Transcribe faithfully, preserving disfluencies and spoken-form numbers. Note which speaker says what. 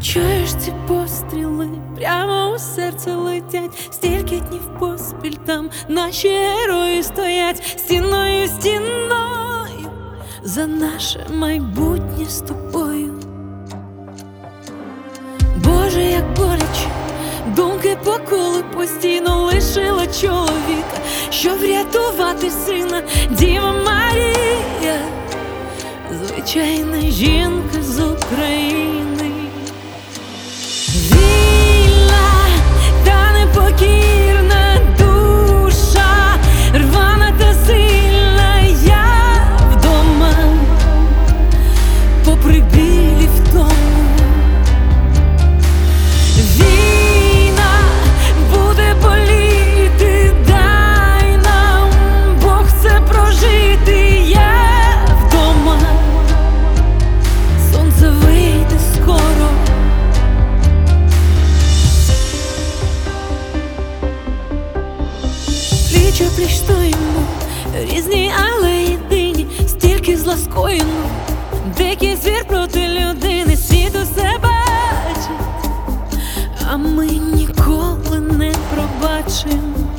Speaker 1: Чуєш ці постріли, прямо у серце летять, стільки днів поспіль там наші герої стоять стіною, стіною за наше майбутнє з тобою. Боже, як боляче, думки по колу постійно лишила чоловіка, щоб врятувати сина. Діва Марія, звичайна жінка з України. Вільна та непокірна душа, рвана та сильна я вдома, попри білі втому. Війна буде боліти, дай нам Бог це прожити. Я вдома, сонце вийде скоро. Пліч о пліч стоїмо, різні, але єдині, стільки зла скоєно, дикий звір проти людини, світ усе бачить, а ми ніколи не пробачимо.